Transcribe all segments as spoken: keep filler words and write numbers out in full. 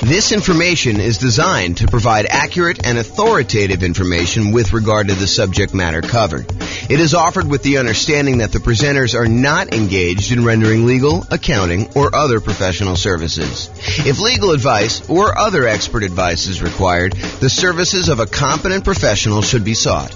This information is designed to provide accurate and authoritative information with regard to the subject matter covered. It is offered with the understanding that the presenters are not engaged in rendering legal, accounting, or other professional services. If legal advice or other expert advice is required, the services of a competent professional should be sought.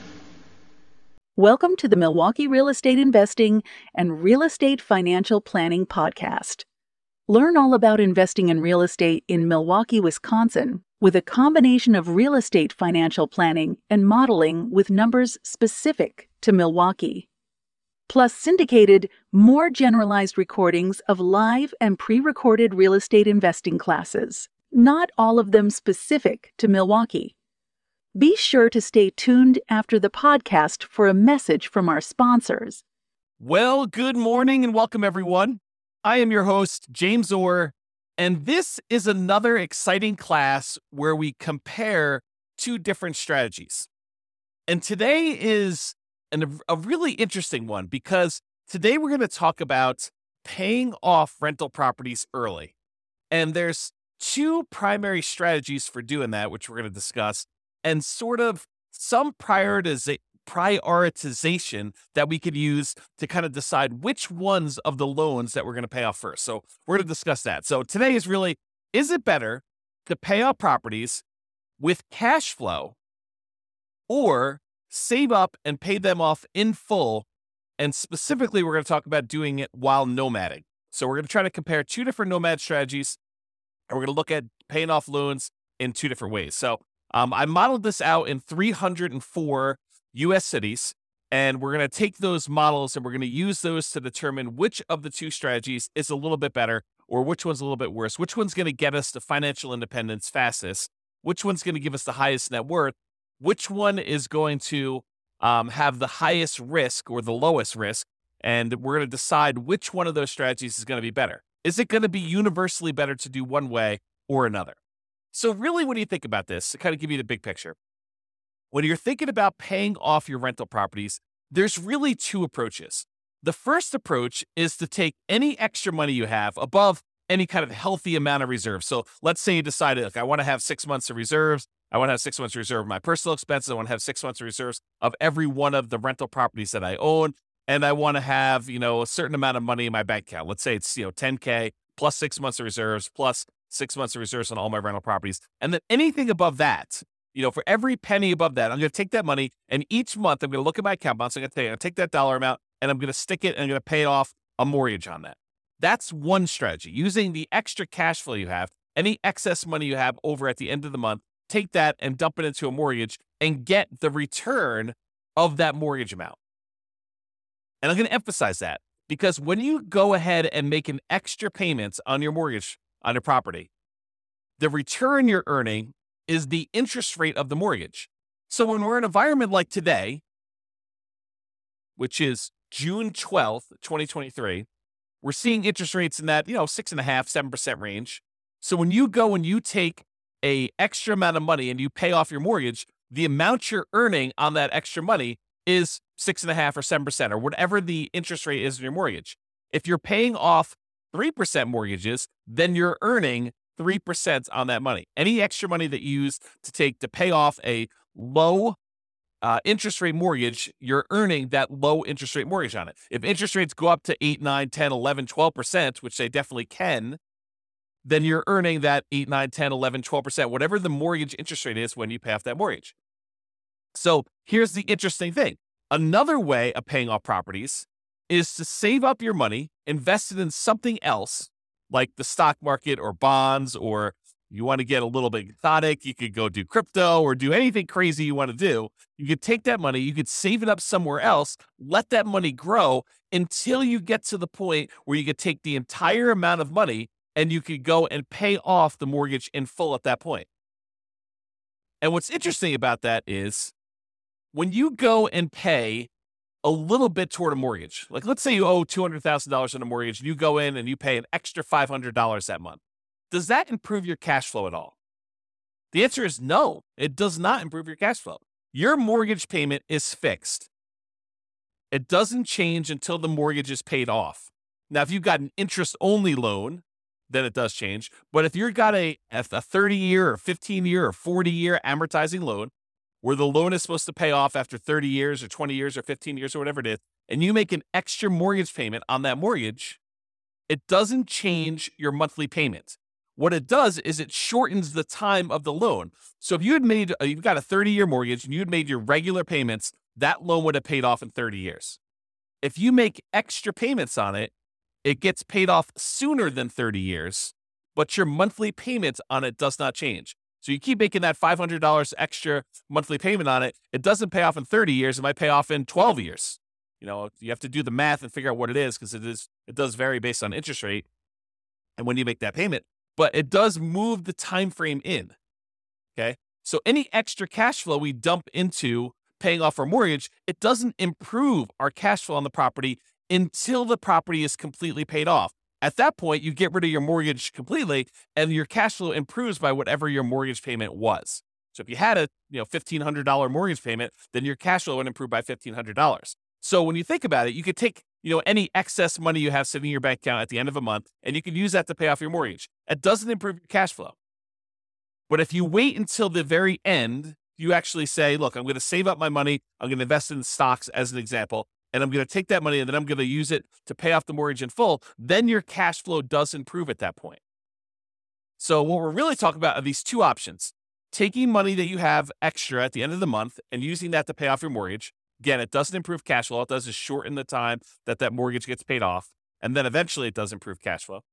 Welcome to the Milwaukee Real Estate Investing and Real Estate Financial Planning Podcast. Learn all about investing in real estate in Milwaukee, Wisconsin, with a combination of real estate financial planning and modeling with numbers specific to Milwaukee. Plus syndicated, more generalized recordings of live and pre-recorded real estate investing classes, not all of them specific to Milwaukee. Be sure to stay tuned after the podcast for a message from our sponsors. Well, good morning and welcome, everyone. I am your host, James Orr, and this is another exciting class where we compare two different strategies. And today is an, a really interesting one because today we're going to talk about paying off rental properties early. And there's two primary strategies for doing that, which we're going to discuss, and sort of some prioritiza- prioritization that we could use to kind of decide which ones of the loans that we're going to pay off first. So we're going to discuss that. So today is really, is it better to pay off properties with cash flow or save up and pay them off in full? And specifically, we're going to talk about doing it while nomading. So we're going to try to compare two different nomad strategies, and we're going to look at paying off loans in two different ways. So um, I modeled this out in three hundred four U S cities, and we're going to take those models and we're going to use those to determine which of the two strategies is a little bit better or which one's a little bit worse, which one's going to get us to financial independence fastest, which one's going to give us the highest net worth, which one is going to um, have the highest risk or the lowest risk, and we're going to decide which one of those strategies is going to be better. Is it going to be universally better to do one way or another? So really, when you think about this, to kind of give you the big picture, when you're thinking about paying off your rental properties, there's really two approaches. The first approach is to take any extra money you have above any kind of healthy amount of reserves. So let's say you decided, look, I want to have six months of reserves. I want to have six months of reserve of my personal expenses. I want to have six months of reserves of every one of the rental properties that I own. And I want to have, you know, a certain amount of money in my bank account. Let's say it's, you know, ten K plus six months of reserves plus six months of reserves on all my rental properties. And then anything above that, you know, for every penny above that, I'm going to take that money, and each month I'm going to look at my account balance. I'm going to, I'm going to take that dollar amount, and I'm going to stick it, and I'm going to pay off a mortgage on that. That's one strategy. Using the extra cash flow you have, any excess money you have over at the end of the month, take that and dump it into a mortgage and get the return of that mortgage amount. And I'm going to emphasize that because when you go ahead and make an extra payment on your mortgage on your property, the return you're earning is the interest rate of the mortgage. So when we're in an environment like today, which is June twelfth, twenty twenty-three, we're seeing interest rates in that, you know, six and a half, seven percent range. So when you go and you take a extra amount of money and you pay off your mortgage, the amount you're earning on that extra money is six and a half or seven percent or whatever the interest rate is in your mortgage. If you're paying off three percent mortgages, then you're earning three percent on that money. Any extra money that you use to take to pay off a low uh, interest rate mortgage, you're earning that low interest rate mortgage on it. If interest rates go up to eight, nine, ten, eleven, twelve percent, which they definitely can, then you're earning that eight, nine, ten, eleven, twelve percent, whatever the mortgage interest rate is when you pay off that mortgage. So here's the interesting thing. Another way of paying off properties is to save up your money, invest it in something else, like the stock market or bonds, or you want to get a little bit exotic, you could go do crypto or do anything crazy you want to do. You could take that money, you could save it up somewhere else, let that money grow until you get to the point where you could take the entire amount of money and you could go and pay off the mortgage in full at that point. And what's interesting about that is when you go and pay a little bit toward a mortgage. Like, let's say you owe two hundred thousand dollars on a mortgage and you go in and you pay an extra five hundred dollars that month. Does that improve your cash flow at all? The answer is no, it does not improve your cash flow. Your mortgage payment is fixed. It doesn't change until the mortgage is paid off. Now, if you've got an interest-only loan, then it does change. But if you've got a, a thirty year or fifteen year or forty year amortizing loan, where the loan is supposed to pay off after thirty years or twenty years or fifteen years or whatever it is, and you make an extra mortgage payment on that mortgage, it doesn't change your monthly payment. What it does is it shortens the time of the loan. So if you had made, you've got a thirty year mortgage and you had made your regular payments, that loan would have paid off in thirty years. If you make extra payments on it, it gets paid off sooner than thirty years, but your monthly payment on it does not change. So you keep making that five hundred dollars extra monthly payment on it. It doesn't pay off in thirty years. It might pay off in twelve years. You know, you have to do the math and figure out what it is because it is, it does vary based on interest rate and when you make that payment, but it does move the time frame in. Okay. So any extra cash flow we dump into paying off our mortgage, it doesn't improve our cash flow on the property until the property is completely paid off. At that point, you get rid of your mortgage completely and your cash flow improves by whatever your mortgage payment was. So if you had a you know fifteen hundred dollars mortgage payment, then your cash flow would improve by fifteen hundred dollars. So when you think about it, you could take you know any excess money you have sitting in your bank account at the end of a month, and you could use that to pay off your mortgage. It doesn't improve your cash flow. But if you wait until the very end, you actually say, look, I'm going to save up my money. I'm going to invest in stocks as an example, and I'm going to take that money and then I'm going to use it to pay off the mortgage in full. Then your cash flow does improve at that point. So what we're really talking about are these two options. Taking money that you have extra at the end of the month and using that to pay off your mortgage. Again, it doesn't improve cash flow. All it does is shorten the time that that mortgage gets paid off. And then eventually it does improve cash flow.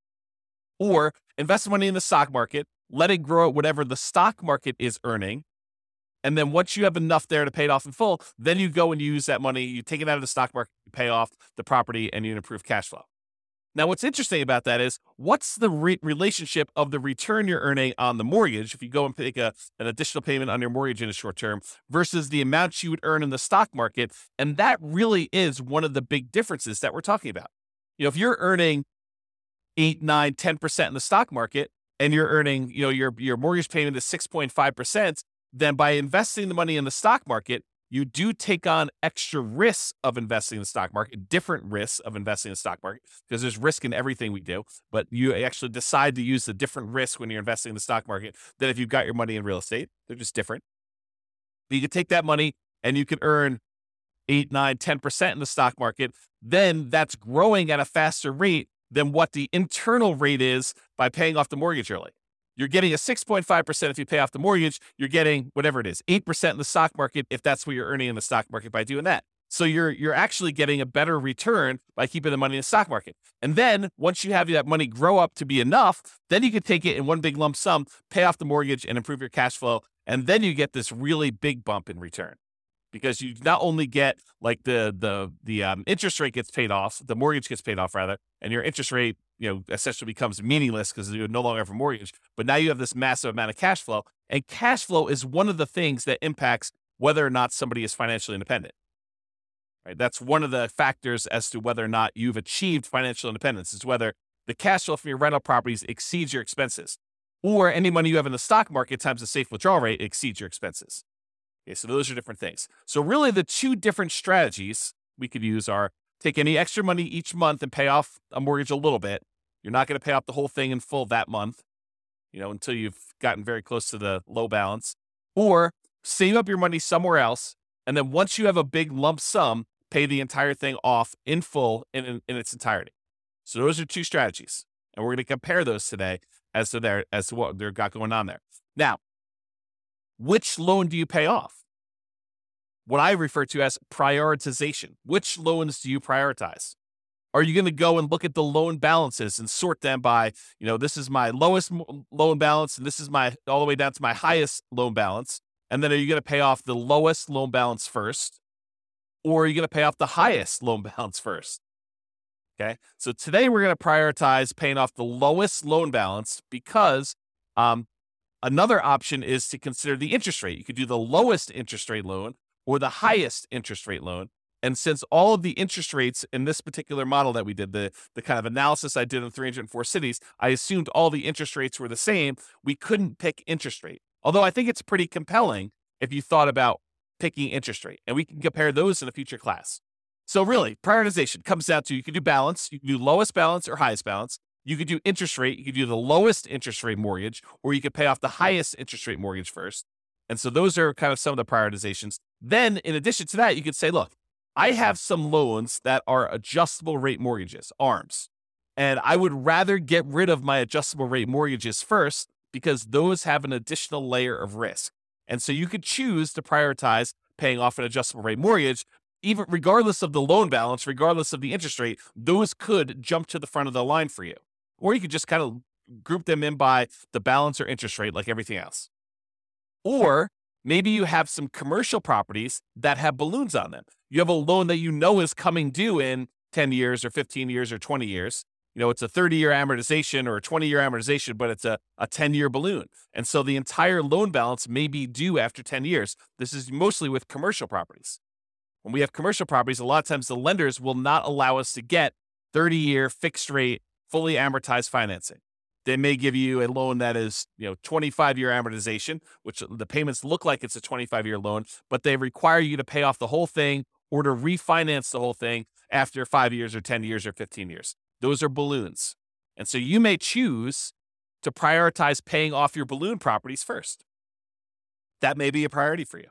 Or invest money in the stock market, let it grow at whatever the stock market is earning. And then once you have enough there to pay it off in full, then you go and use that money, you take it out of the stock market, you pay off the property, and you improve cash flow. Now, what's interesting about that is what's the re- relationship of the return you're earning on the mortgage if you go and make a, an additional payment on your mortgage in the short term versus the amount you would earn in the stock market. And that really is one of the big differences that we're talking about. You know, if you're earning eight, nine, ten percent in the stock market and you're earning, you know, your, your mortgage payment is six point five percent, then by investing the money in the stock market, you do take on extra risks of investing in the stock market, different risks of investing in the stock market, because there's risk in everything we do, but you actually decide to use the different risks when you're investing in the stock market than if you've got your money in real estate. They're just different. But you can take that money and you can earn eight, nine, ten percent in the stock market. Then that's growing at a faster rate than what the internal rate is by paying off the mortgage early. You're getting a six point five percent if you pay off the mortgage. You're getting whatever it is, eight percent in the stock market if that's what you're earning in the stock market by doing that. So you're you're actually getting a better return by keeping the money in the stock market. And then once you have that money grow up to be enough, then you can take it in one big lump sum, pay off the mortgage and improve your cash flow. And then you get this really big bump in return because you not only get like the the the um, interest rate gets paid off, the mortgage gets paid off rather, and your interest rate you know, essentially becomes meaningless because you no longer have a mortgage. But now you have this massive amount of cash flow. And cash flow is one of the things that impacts whether or not somebody is financially independent. Right? That's one of the factors as to whether or not you've achieved financial independence is whether the cash flow from your rental properties exceeds your expenses or any money you have in the stock market times the safe withdrawal rate exceeds your expenses. Okay, so those are different things. So really the two different strategies we could use are take any extra money each month and pay off a mortgage a little bit. You're not going to pay off the whole thing in full that month, you know, until you've gotten very close to the low balance. Or save up your money somewhere else, and then once you have a big lump sum, pay the entire thing off in full in, in, in its entirety. So those are two strategies, and we're going to compare those today as to their as to what they've got going on there. Now, which loan do you pay off? What I refer to as prioritization. Which loans do you prioritize? Are you going to go and look at the loan balances and sort them by, you know, this is my lowest loan balance and this is my all the way down to my highest loan balance? And then are you going to pay off the lowest loan balance first? Or are you going to pay off the highest loan balance first? Okay. So today we're going to prioritize paying off the lowest loan balance because um, another option is to consider the interest rate. You could do the lowest interest rate loan or the highest interest rate loan. And since all of the interest rates in this particular model that we did, the, the kind of analysis I did in three hundred four cities, I assumed all the interest rates were the same. We couldn't pick interest rate. Although I think it's pretty compelling if you thought about picking interest rate. And we can compare those in a future class. So really, prioritization comes down to you can do balance. You can do lowest balance or highest balance. You could do interest rate. You could do the lowest interest rate mortgage, or you could pay off the highest interest rate mortgage first. And so those are kind of some of the prioritizations. Then in addition to that, you could say, look, I have some loans that are adjustable rate mortgages, A R Ms. And I would rather get rid of my adjustable rate mortgages first because those have an additional layer of risk. And so you could choose to prioritize paying off an adjustable rate mortgage, even regardless of the loan balance, regardless of the interest rate. Those could jump to the front of the line for you. Or you could just kind of group them in by the balance or interest rate like everything else. Or maybe you have some commercial properties that have balloons on them. You have a loan that you know is coming due in ten years or fifteen years or twenty years. You know, it's a thirty-year amortization or a twenty-year amortization, but it's a, a ten-year balloon. And so the entire loan balance may be due after ten years. This is mostly with commercial properties. When we have commercial properties, a lot of times the lenders will not allow us to get thirty-year fixed rate, fully amortized financing. They may give you a loan that is, you know, twenty-five-year amortization, which the payments look like it's a twenty-five-year loan, but they require you to pay off the whole thing or to refinance the whole thing after five years or ten years or fifteen years. Those are balloons. And so you may choose to prioritize paying off your balloon properties first. That may be a priority for you.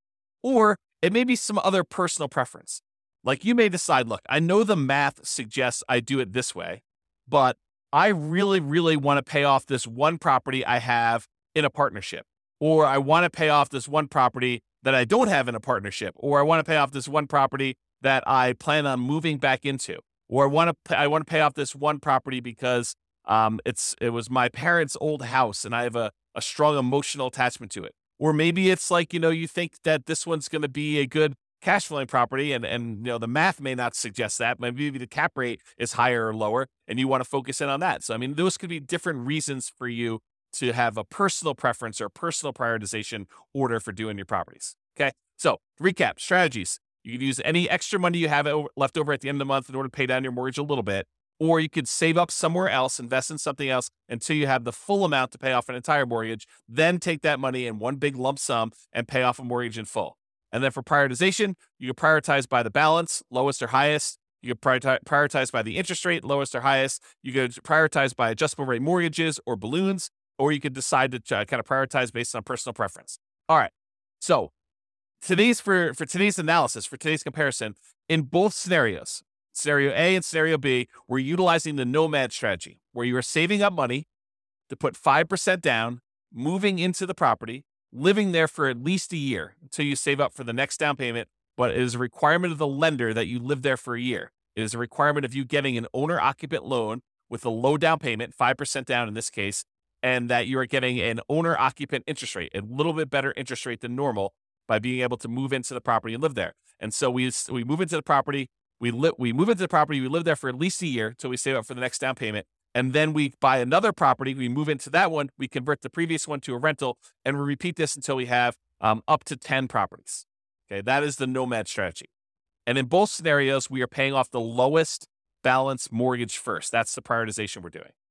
Or it may be some other personal preference. Like you may decide, look, I know the math suggests I do it this way, but I really, really want to pay off this one property I have in a partnership, or I want to pay off this one property that I don't have in a partnership, or I want to pay off this one property that I plan on moving back into, or I want to I want to pay off this one property because um, it's it was my parents' old house and I have a, a strong emotional attachment to it. Or maybe it's like, you know, you think that this one's going to be a good cash flowing property, and, and, you know, the math may not suggest that. Maybe the cap rate is higher or lower, and you want to focus in on that. So, I mean, those could be different reasons for you to have a personal preference or personal prioritization order for doing your properties. Okay. So, recap strategies. You could use any extra money you have left over at the end of the month in order to pay down your mortgage a little bit, or you could save up somewhere else, invest in something else until you have the full amount to pay off an entire mortgage, then take that money in one big lump sum and pay off a mortgage in full. And then for prioritization, you can prioritize by the balance, lowest or highest. You can prioritize by the interest rate, lowest or highest. You could prioritize by adjustable rate mortgages or balloons, or you could decide to kind of prioritize based on personal preference. All right. So today's for, for today's analysis, for today's comparison, in both scenarios, scenario A and scenario B, we're utilizing the nomad strategy, where you are saving up money to put five percent down, moving into the property, living there for at least a year until you save up for the next down payment, but it is a requirement of the lender that you live there for a year. It is a requirement of you getting an owner-occupant loan with a low down payment, five percent down in this case, and that you are getting an owner-occupant interest rate, a little bit better interest rate than normal by being able to move into the property and live there. And so we we move into the property, we, li- we move into the property, we live there for at least a year until we save up for the next down payment. And then we buy another property, we move into that one, we convert the previous one to a rental, and we repeat this until we have um, up to ten properties. Okay, that is the nomad strategy. And in both scenarios, we are paying off the lowest balance mortgage first. That's the prioritization we're doing.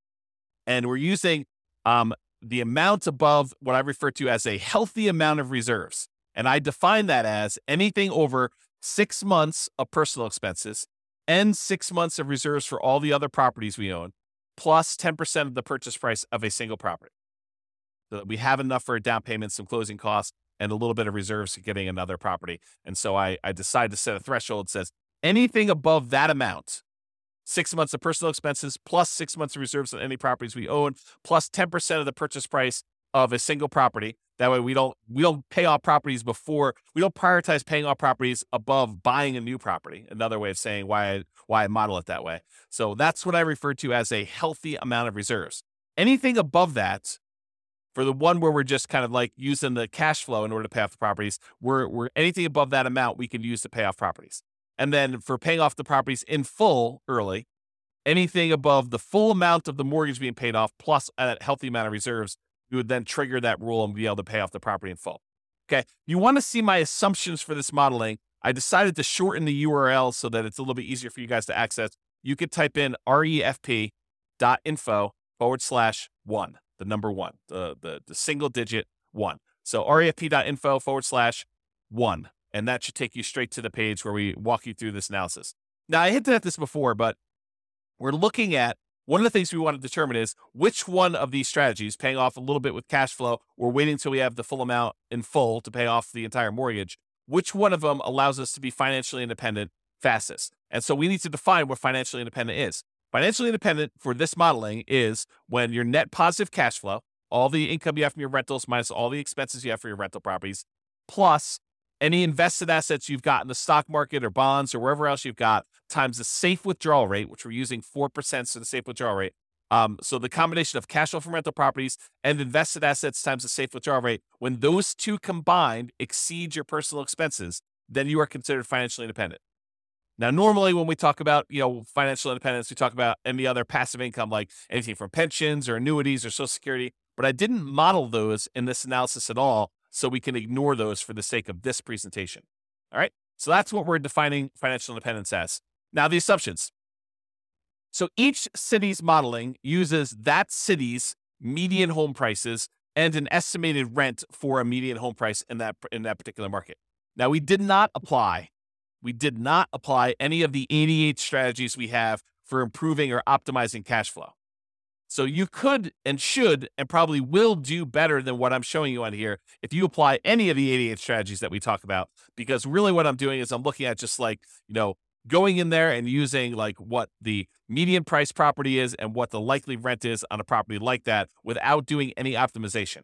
And we're using um, the amount above what I refer to as a healthy amount of reserves. And I define that as anything over six months of personal expenses and six months of reserves for all the other properties we own, plus ten percent of the purchase price of a single property. So that we have enough for a down payment, some closing costs, and a little bit of reserves for getting another property. And so I, I decide to set a threshold that says anything above that amount, six months of personal expenses, plus six months of reserves on any properties we own, plus ten percent of the purchase price of a single property. That way we don't we don't pay off properties before, we don't prioritize paying off properties above buying a new property. Another way of saying why I, why I model it that way. So that's what I refer to as a healthy amount of reserves. Anything above that, for the one where we're just kind of like using the cash flow in order to pay off the properties, we're, we're anything above that amount we can use to pay off properties. And then for paying off the properties in full early, anything above the full amount of the mortgage being paid off plus a healthy amount of reserves, you would then trigger that rule and be able to pay off the property in full. Okay. You want to see my assumptions for this modeling. I decided to shorten the U R L so that it's a little bit easier for you guys to access. You could type in refp.info forward slash one, the number one, the, the, the single digit one. So refp.info forward slash one. And that should take you straight to the page where we walk you through this analysis. Now, I hinted at this before, but we're looking at one of the things we want to determine is which one of these strategies, paying off a little bit with cash flow or waiting until we have the full amount in full to pay off the entire mortgage, which one of them allows us to be financially independent fastest? And so we need to define what financially independent is. Financially independent for this modeling is when your net positive cash flow, all the income you have from your rentals minus all the expenses you have for your rental properties, plus any invested assets you've got in the stock market or bonds or wherever else you've got, times the safe withdrawal rate, which we're using four percent to the safe withdrawal rate. Um, so the combination of cash flow from rental properties and invested assets times the safe withdrawal rate, when those two combined exceed your personal expenses, then you are considered financially independent. Now, normally when we talk about, you know, financial independence, we talk about any other passive income, like anything from pensions or annuities or Social Security, but I didn't model those in this analysis at all, so we can ignore those for the sake of this presentation. All right, so that's what we're defining financial independence as. Now, the assumptions. So each city's modeling uses that city's median home prices and an estimated rent for a median home price in that in that particular market. Now, we did not apply, we did not apply any of the eighty-eight strategies we have for improving or optimizing cash flow. So you could and should and probably will do better than what I'm showing you on here if you apply any of the eighty-eight strategies that we talk about, because really what I'm doing is I'm looking at just like, you know, going in there and using like what the median price property is and what the likely rent is on a property like that without doing any optimization.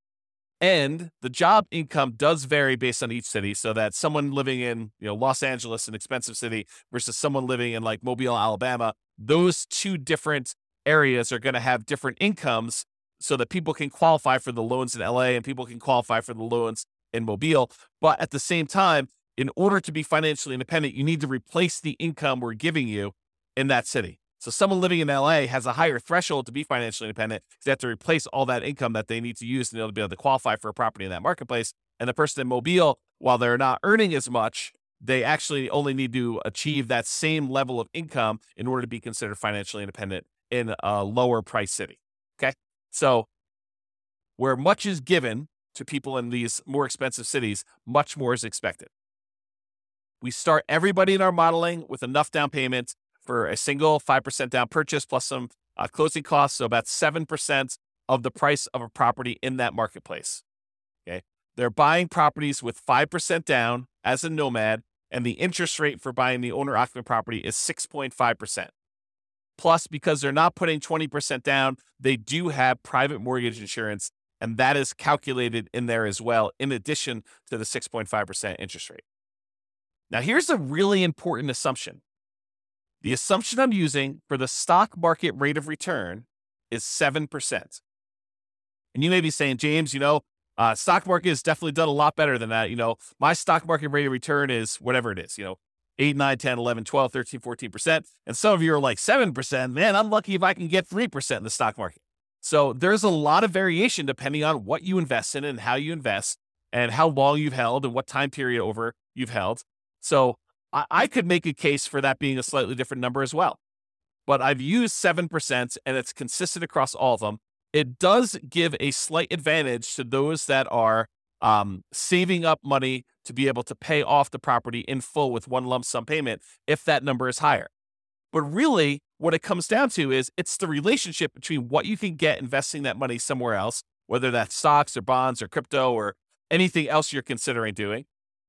And the job income does vary based on each city, so that someone living in, you know, Los Angeles, an expensive city, versus someone living in like Mobile, Alabama, those two different areas are going to have different incomes so that people can qualify for the loans in L A and people can qualify for the loans in Mobile. But at the same time, in order to be financially independent, you need to replace the income we're giving you in that city. So someone living in L A has a higher threshold to be financially independent because they have to replace all that income that they need to use in order to be able to qualify for a property in that marketplace. And the person in Mobile, while they're not earning as much, they actually only need to achieve that same level of income in order to be considered financially independent in a lower price city. Okay. So where much is given to people in these more expensive cities, much more is expected. We start everybody in our modeling with enough down payment for a single five percent down purchase plus some uh, closing costs. So about seven percent of the price of a property in that marketplace. Okay. They're buying properties with five percent down as a nomad, and the interest rate for buying the owner occupant property is six point five percent. Plus, because they're not putting twenty percent down, they do have private mortgage insurance, and that is calculated in there as well, in addition to the six point five percent interest rate. Now, here's a really important assumption. The assumption I'm using for the stock market rate of return is seven percent. And you may be saying, James, you know, uh, stock market has definitely done a lot better than that. You know, my stock market rate of return is whatever it is, you know, eight, nine, ten, eleven, twelve, thirteen, fourteen percent. And some of you are like seven percent. Man, I'm lucky if I can get three percent in the stock market. So there's a lot of variation depending on what you invest in and how you invest and how long you've held and what time period over you've held. So I, I could make a case for that being a slightly different number as well. But I've used seven percent and it's consistent across all of them. It does give a slight advantage to those that are um, saving up money to be able to pay off the property in full with one lump sum payment if that number is higher. But really, what it comes down to is it's the relationship between what you can get investing that money somewhere else, whether that's stocks or bonds or crypto or anything else you're considering doing,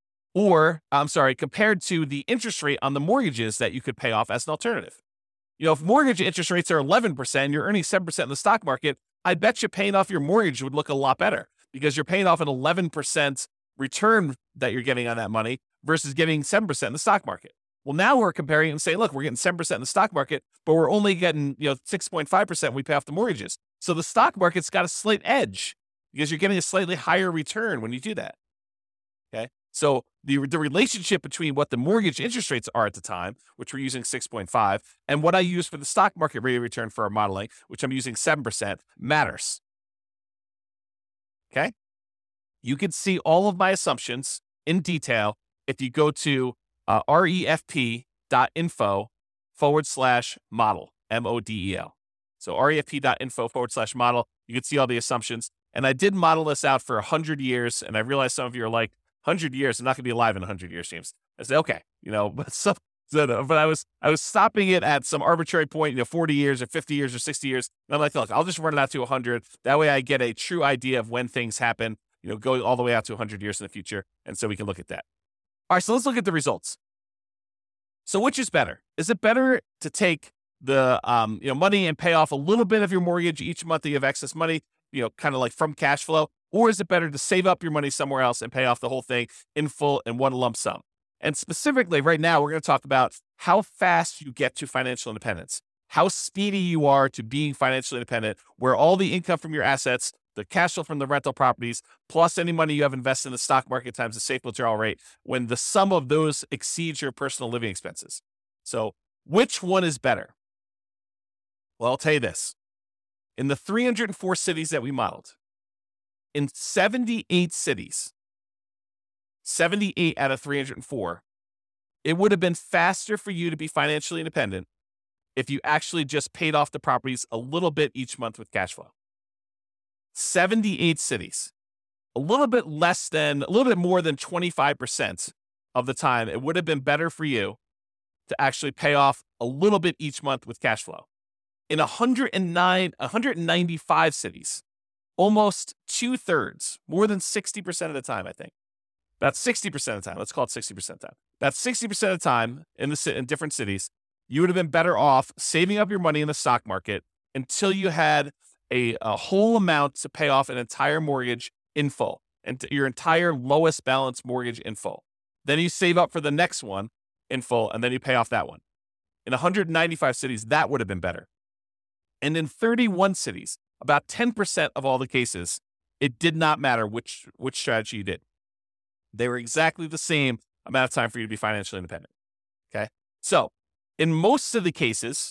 or, I'm sorry, compared to the interest rate on the mortgages that you could pay off as an alternative. You know, if mortgage interest rates are eleven percent and you're earning seven percent in the stock market, I bet you paying off your mortgage would look a lot better because you're paying off an eleven percent return that you're getting on that money versus getting seven percent in the stock market. Well, now we're comparing and saying, look, we're getting seven percent in the stock market, but we're only getting, you know, six point five percent when we pay off the mortgages. So the stock market's got a slight edge because you're getting a slightly higher return when you do that. Okay. So the, the relationship between what the mortgage interest rates are at the time, which we're using six point five, and what I use for the stock market rate of return for our modeling, which I'm using seven percent, matters. Okay. You can see all of my assumptions in detail if you go to uh, refp.info forward slash model, M O D E L. So refp.info forward slash model. You can see all the assumptions. And I did model this out for one hundred years. And I realize some of you are like, one hundred years, I'm not going to be alive in one hundred years, James. I said, okay, you know, but some, So, no, but I was I was stopping it at some arbitrary point, you know, forty years or fifty years or sixty years. And I'm like, look, I'll just run it out to one hundred. That way I get a true idea of when things happen, you know, going all the way out to one hundred years in the future. And so we can look at that. All right, so let's look at the results. So which is better? Is it better to take the um, you know, money and pay off a little bit of your mortgage each month that you have excess money, you know, kind of like from cash flow? Or is it better to save up your money somewhere else and pay off the whole thing in full in one lump sum? And specifically right now, we're going to talk about how fast you get to financial independence, how speedy you are to being financially independent, where all the income from your assets, the cash flow from the rental properties, plus any money you have invested in the stock market times the safe withdrawal rate, when the sum of those exceeds your personal living expenses. So which one is better? Well, I'll tell you this. In the three hundred four cities that we modeled, in seventy-eight cities, seventy-eight out of three hundred four, it would have been faster for you to be financially independent if you actually just paid off the properties a little bit each month with cash flow. seventy-eight cities, a little bit less than, a little bit more than twenty-five percent of the time, it would have been better for you to actually pay off a little bit each month with cash flow. In one hundred nine, one hundred ninety-five cities, almost two thirds, more than sixty percent of the time, I think, about sixty percent of the time, let's call it sixty percent of the time, about sixty percent of the time in the in different cities, you would have been better off saving up your money in the stock market until you had a, a whole amount to pay off an entire mortgage in full, and your entire lowest balance mortgage in full. Then you save up for the next one in full, and then you pay off that one. In one hundred ninety-five cities, that would have been better. And in thirty-one cities, about ten percent of all the cases, it did not matter which, which strategy you did. They were exactly the same amount of time for you to be financially independent. Okay. So in most of the cases,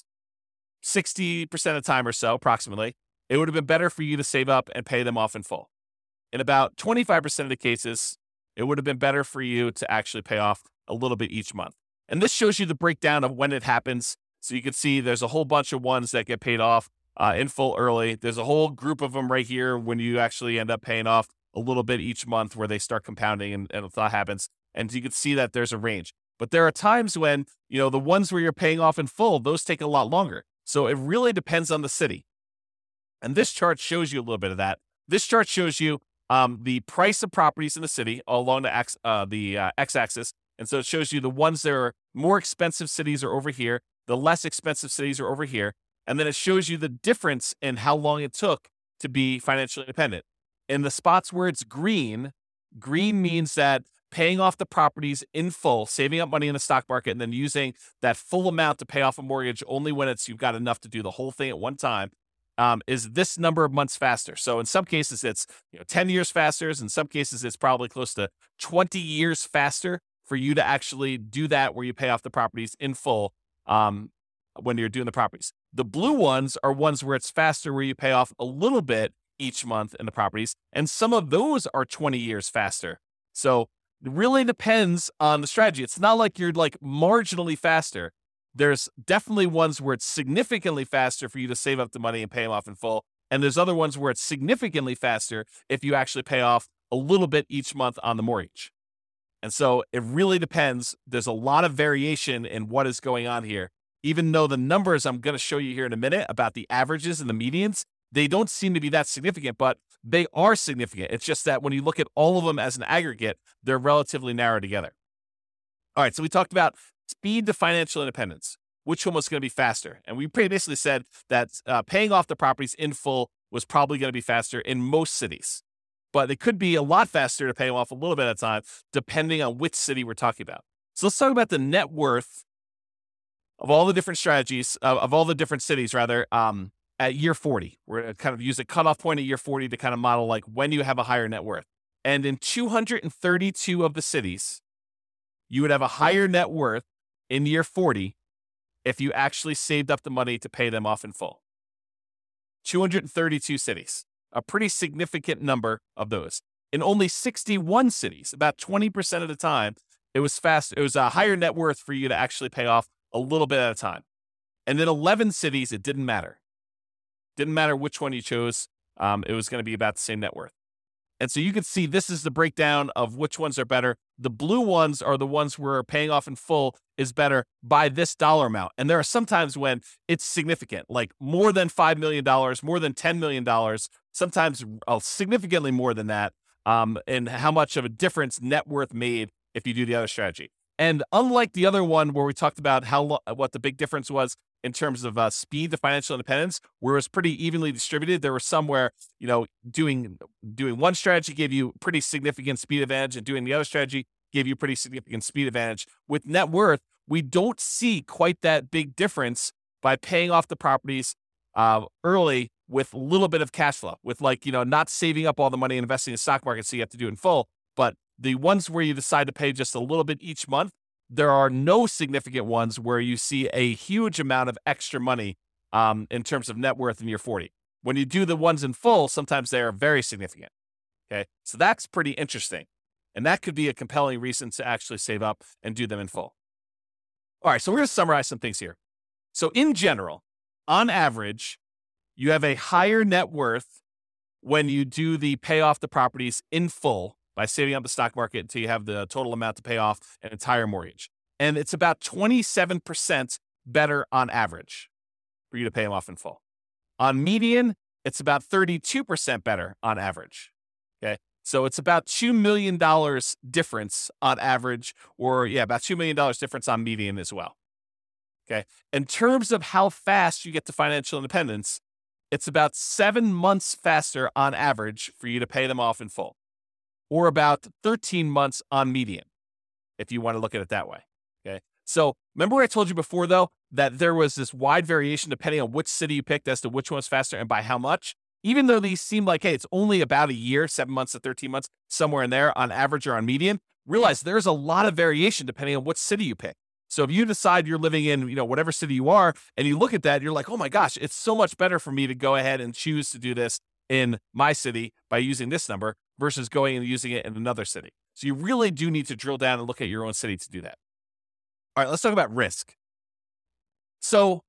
sixty percent of the time or so, approximately, it would have been better for you to save up and pay them off in full. In about twenty-five percent of the cases, it would have been better for you to actually pay off a little bit each month. And this shows you the breakdown of when it happens. So you can see there's a whole bunch of ones that get paid off uh, in full early. There's a whole group of them right here when you actually end up paying off a little bit each month where they start compounding and, and that happens. And you can see that there's a range. But there are times when, you know, the ones where you're paying off in full, those take a lot longer. So it really depends on the city. And this chart shows you a little bit of that. This chart shows you um, the price of properties in the city all along the, x, uh, the uh, x-axis. And so it shows you the ones that are more expensive cities are over here. The less expensive cities are over here. And then it shows you the difference in how long it took to be financially independent. In the spots where it's green, green means that paying off the properties in full, saving up money in the stock market, and then using that full amount to pay off a mortgage only when it's you've got enough to do the whole thing at one time, um, is this number of months faster. So in some cases, it's you know ten years faster. In some cases, it's probably close to twenty years faster for you to actually do that where you pay off the properties in full um, when you're doing the properties. The blue ones are ones where it's faster, where you pay off a little bit each month in the properties. And some of those are twenty years faster. So it really depends on the strategy. It's not like you're like marginally faster. There's definitely ones where it's significantly faster for you to save up the money and pay them off in full. And there's other ones where it's significantly faster if you actually pay off a little bit each month on the mortgage. And so it really depends. There's a lot of variation in what is going on here. Even though the numbers I'm going to show you here in a minute about the averages and the medians, they don't seem to be that significant, but they are significant. It's just that when you look at all of them as an aggregate, they're relatively narrow together. All right, so we talked about speed to financial independence. Which one was going to be faster? And we basically said that uh, paying off the properties in full was probably going to be faster in most cities. But it could be a lot faster to pay them off a little bit at a time, depending on which city we're talking about. So let's talk about the net worth of all the different strategies, uh, of all the different cities, rather, um, at year forty. We're going to kind of use a cutoff point at year forty to kind of model like when you have a higher net worth. And in two hundred thirty-two of the cities, you would have a higher net worth in year forty if you actually saved up the money to pay them off in full. two hundred thirty-two cities, a pretty significant number of those. In only sixty-one cities, about twenty percent of the time, it was fast. It was a higher net worth for you to actually pay off a little bit at a time. And in eleven cities, it didn't matter. Didn't matter which one you chose. Um, it was going to be about the same net worth. And so you can see this is the breakdown of which ones are better. The blue ones are the ones where paying off in full is better by this dollar amount. And there are some times when it's significant, like more than five million dollars, more than ten million dollars, sometimes uh, significantly more than that, um, and how much of a difference net worth made if you do the other strategy. And unlike the other one where we talked about how lo- what the big difference was in terms of uh, speed to financial independence, where it was pretty evenly distributed, there were some where, you know, doing doing one strategy gave you pretty significant speed advantage and doing the other strategy gave you pretty significant speed advantage. With net worth, we don't see quite that big difference by paying off the properties uh, early with a little bit of cash flow, with like, you know, not saving up all the money and investing in the stock market so you have to do it in full. But the ones where you decide to pay just a little bit each month, there are no significant ones where you see a huge amount of extra money um, in terms of net worth in year forty. When you do the ones in full, sometimes they are very significant. Okay, so that's pretty interesting. And that could be a compelling reason to actually save up and do them in full. All right, so we're going to summarize some things here. So in general, on average, you have a higher net worth when you do the pay off the properties in full by saving up the stock market until you have the total amount to pay off an entire mortgage. And it's about twenty-seven percent better on average for you to pay them off in full. On median, it's about thirty-two percent better on average. Okay. So it's about two million dollars difference on average, or yeah, about two million dollars difference on median as well. Okay. In terms of how fast you get to financial independence, it's about seven months faster on average for you to pay them off in full, or about thirteen months on median, if you want to look at it that way. Okay. So remember what I told you before, though, that there was this wide variation depending on which city you picked as to which one's faster and by how much? Even though these seem like, hey, it's only about a year, seven months to thirteen months, somewhere in there on average or on median, realize there's a lot of variation depending on what city you pick. So if you decide you're living in, you know, whatever city you are, and you look at that, you're like, oh my gosh, it's so much better for me to go ahead and choose to do this in my city by using this number versus going and using it in another city. So you really do need to drill down and look at your own city to do that. All right, let's talk about risk. So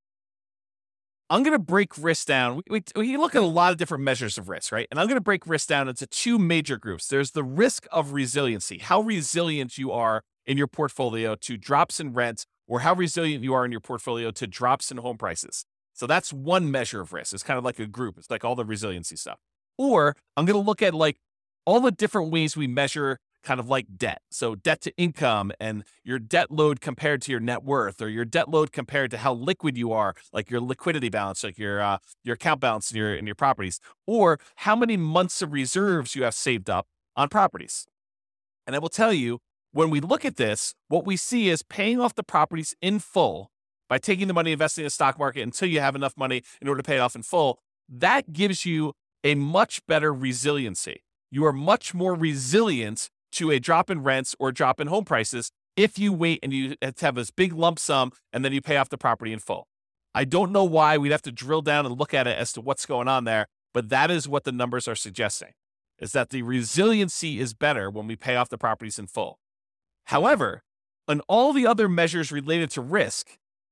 I'm going to break risk down. We, we, we look at a lot of different measures of risk, right? And I'm going to break risk down into two major groups. There's the risk of resiliency, how resilient you are in your portfolio to drops in rent, or how resilient you are in your portfolio to drops in home prices. So that's one measure of risk. It's kind of like a group. It's like all the resiliency stuff. Or I'm going to look at like all the different ways we measure kind of like debt. So debt to income and your debt load compared to your net worth, or your debt load compared to how liquid you are, like your liquidity balance, like your uh, your account balance in your in your properties, or how many months of reserves you have saved up on properties. And I will tell you, when we look at this, what we see is paying off the properties in full by taking the money, investing in the stock market until you have enough money in order to pay it off in full. That gives you a much better resiliency. You are much more resilient to a drop in rents or drop in home prices if you wait and you have this big lump sum and then you pay off the property in full. I don't know why. We'd have to drill down and look at it as to what's going on there, but that is what the numbers are suggesting, is that the resiliency is better when we pay off the properties in full. However, on all the other measures related to risk,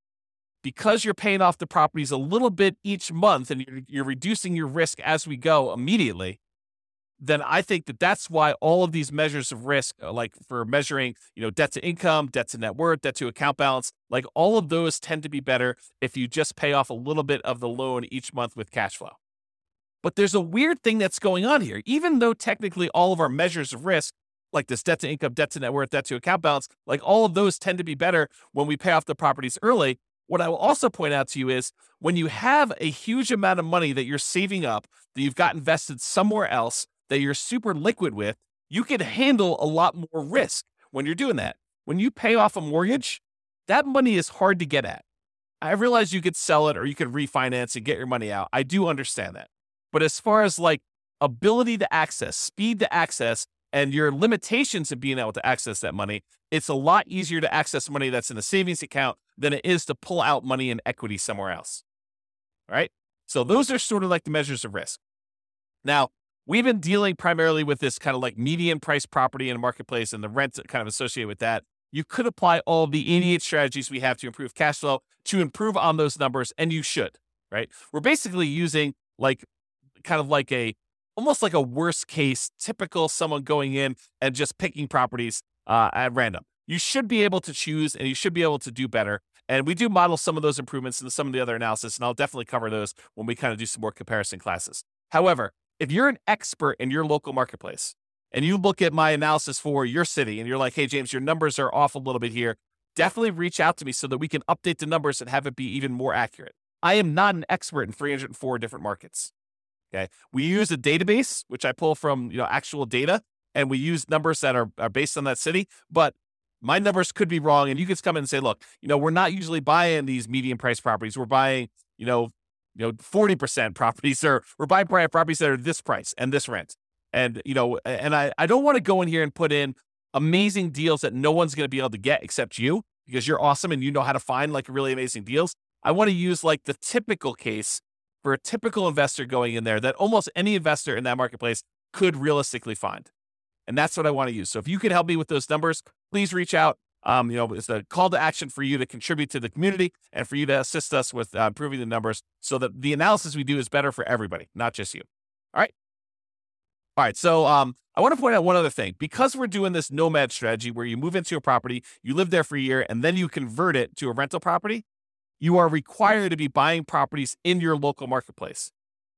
because you're paying off the properties a little bit each month and you're, you're reducing your risk as we go immediately, then I think that that's why all of these measures of risk, like for measuring, you know, debt to income, debt to net worth, debt to account balance, like all of those tend to be better if you just pay off a little bit of the loan each month with cash flow. But there's a weird thing that's going on here. Even though technically all of our measures of risk, like this debt to income, debt to net worth, debt to account balance, like all of those tend to be better when we pay off the properties early. What I will also point out to you is when you have a huge amount of money that you're saving up, that you've got invested somewhere else, that you're super liquid with, you can handle a lot more risk when you're doing that. When you pay off a mortgage, that money is hard to get at. I realize you could sell it or you could refinance and get your money out. I do understand that. But as far as like ability to access, speed to access, and your limitations of being able to access that money, it's a lot easier to access money that's in a savings account than it is to pull out money in equity somewhere else. All right? So those are sort of like the measures of risk. Now, we've been dealing primarily with this kind of like median price property in a marketplace and the rent kind of associated with that. You could apply all the eighty-eight strategies we have to improve cash flow to improve on those numbers, and you should, right? We're basically using like kind of like a almost like a worst case, typical someone going in and just picking properties uh, at random. You should be able to choose and you should be able to do better. And we do model some of those improvements in some of the other analysis, and I'll definitely cover those when we kind of do some more comparison classes. However, if you're an expert in your local marketplace and you look at my analysis for your city and you're like, hey, James, your numbers are off a little bit here, definitely reach out to me so that we can update the numbers and have it be even more accurate. I am not an expert in three hundred four different markets. Okay. We use a database, which I pull from, you know, actual data, and we use numbers that are, are based on that city, but my numbers could be wrong. And you can come in and say, look, you know, we're not usually buying these medium price properties. We're buying, you know, you know, forty percent properties, or we're buying properties that are this price and this rent. And, you know, and I, I don't want to go in here and put in amazing deals that no one's going to be able to get except you, because you're awesome and you know how to find like really amazing deals. I want to use like the typical case for a typical investor going in there that almost any investor in that marketplace could realistically find. And that's what I want to use. So if you could help me with those numbers, please reach out. Um, you know, it's a call to action for you to contribute to the community and for you to assist us with uh, improving the numbers so that the analysis we do is better for everybody, not just you. All right. All right. So um, I want to point out one other thing. Because we're doing this nomad strategy where you move into a property, you live there for a year, and then you convert it to a rental property, you are required to be buying properties in your local marketplace.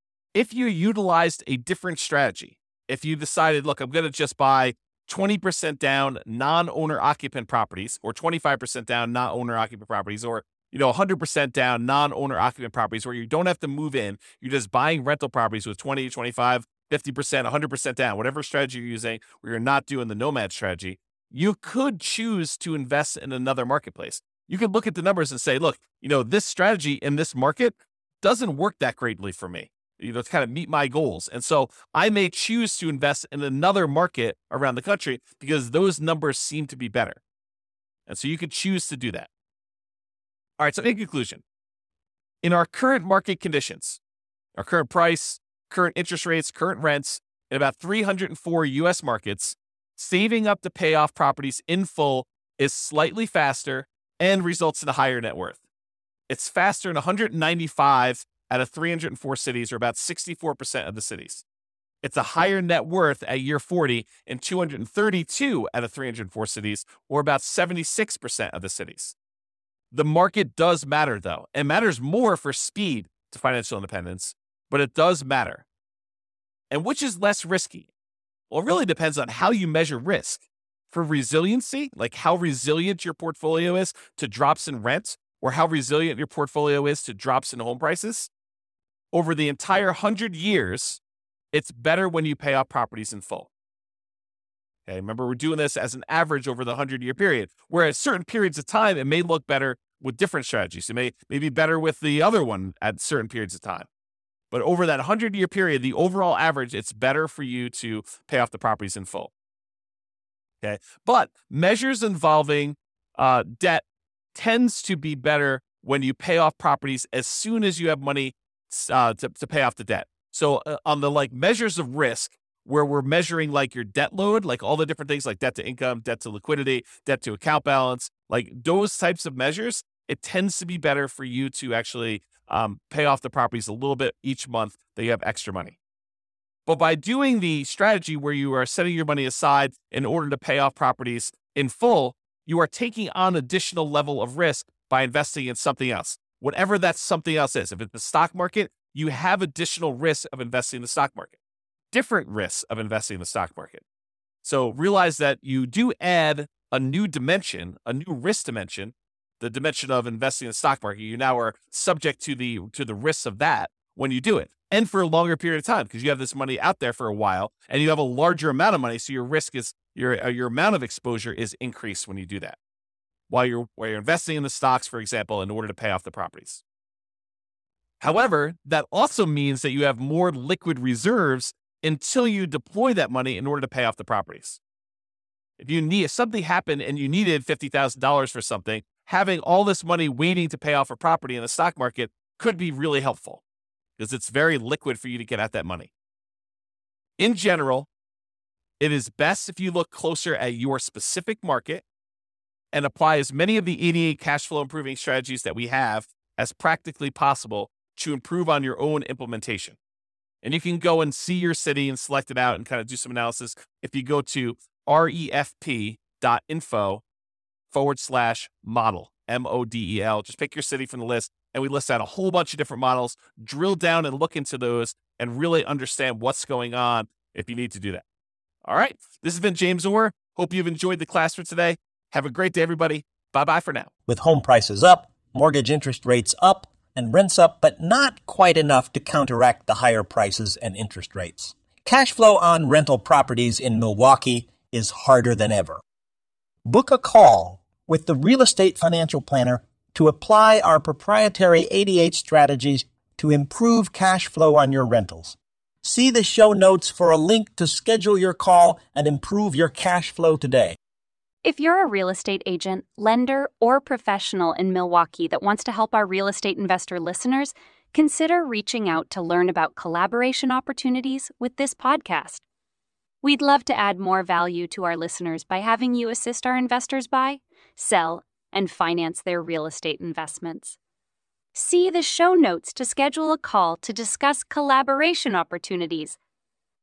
If you utilized a different strategy, if you decided, look, I'm going to just buy twenty percent down non-owner occupant properties, or twenty-five percent down non-owner occupant properties, or, you know, one hundred percent down non-owner occupant properties where you don't have to move in, you're just buying rental properties with twenty, twenty-five, fifty percent, one hundred percent down, whatever strategy you're using, where you're not doing the nomad strategy, you could choose to invest in another marketplace. You could look at the numbers and say, look, you know, this strategy in this market doesn't work that greatly for me, you know, to kind of meet my goals. And so I may choose to invest in another market around the country because those numbers seem to be better. And so you could choose to do that. All right. So in conclusion, in our current market conditions, our current price, current interest rates, current rents, in about three hundred four U S markets, saving up to pay off properties in full is slightly faster and results in a higher net worth. It's faster in one hundred ninety-five out of three hundred four cities, or about sixty-four percent of the cities. It's a higher net worth at year forty in two hundred thirty-two out of three hundred four cities, or about seventy-six percent of the cities. The market does matter, though. It matters more for speed to financial independence, but it does matter. And which is less risky? Well, it really depends on how you measure risk. For resiliency, like how resilient your portfolio is to drops in rent, or how resilient your portfolio is to drops in home prices, over the entire one hundred years, it's better when you pay off properties in full. Okay, remember, we're doing this as an average over the one hundred-year period, whereas certain periods of time, it may look better with different strategies. It may, may be better with the other one at certain periods of time. But over that one hundred-year period, the overall average, it's better for you to pay off the properties in full. Okay, but measures involving uh, debt tends to be better when you pay off properties as soon as you have money uh, to, to pay off the debt. So uh, on the like measures of risk, where we're measuring like your debt load, like all the different things like debt to income, debt to liquidity, debt to account balance, like those types of measures, it tends to be better for you to actually um, pay off the properties a little bit each month that you have extra money. But by doing the strategy where you are setting your money aside in order to pay off properties in full, you are taking on additional level of risk by investing in something else, whatever that something else is. If it's the stock market, you have additional risk of investing in the stock market, different risks of investing in the stock market. So realize that you do add a new dimension, a new risk dimension, the dimension of investing in the stock market. You now are subject to the to the risks of that when you do it, and for a longer period of time, because you have this money out there for a while and you have a larger amount of money. So your risk is, your, uh, your amount of exposure is increased when you do that. While you're, while you're investing in the stocks, for example, in order to pay off the properties. However, that also means that you have more liquid reserves until you deploy that money in order to pay off the properties. If you need, if something happened and you needed fifty thousand dollars for something, having all this money waiting to pay off a property in the stock market could be really helpful, because it's very liquid for you to get at that money. In general, it is best if you look closer at your specific market and apply as many of the eighty-eight cash flow improving strategies that we have as practically possible to improve on your own implementation. And you can go and see your city and select it out and kind of do some analysis. If you go to refp.info forward slash model, M O D E L, just pick your city from the list. And we list out a whole bunch of different models, drill down and look into those and really understand what's going on if you need to do that. All right. This has been James Orr. Hope you've enjoyed the class for today. Have a great day, everybody. Bye-bye for now. With home prices up, mortgage interest rates up, and rents up, but not quite enough to counteract the higher prices and interest rates. Cash flow on rental properties in Milwaukee is harder than ever. Book a call with the Real Estate Financial Planner to apply our proprietary eighty-eight strategies to improve cash flow on your rentals. See the show notes for a link to schedule your call and improve your cash flow today. If you're a real estate agent, lender, or professional in Milwaukee that wants to help our real estate investor listeners, consider reaching out to learn about collaboration opportunities with this podcast. We'd love to add more value to our listeners by having you assist our investors buy, sell, and finance their real estate investments. See the show notes to schedule a call to discuss collaboration opportunities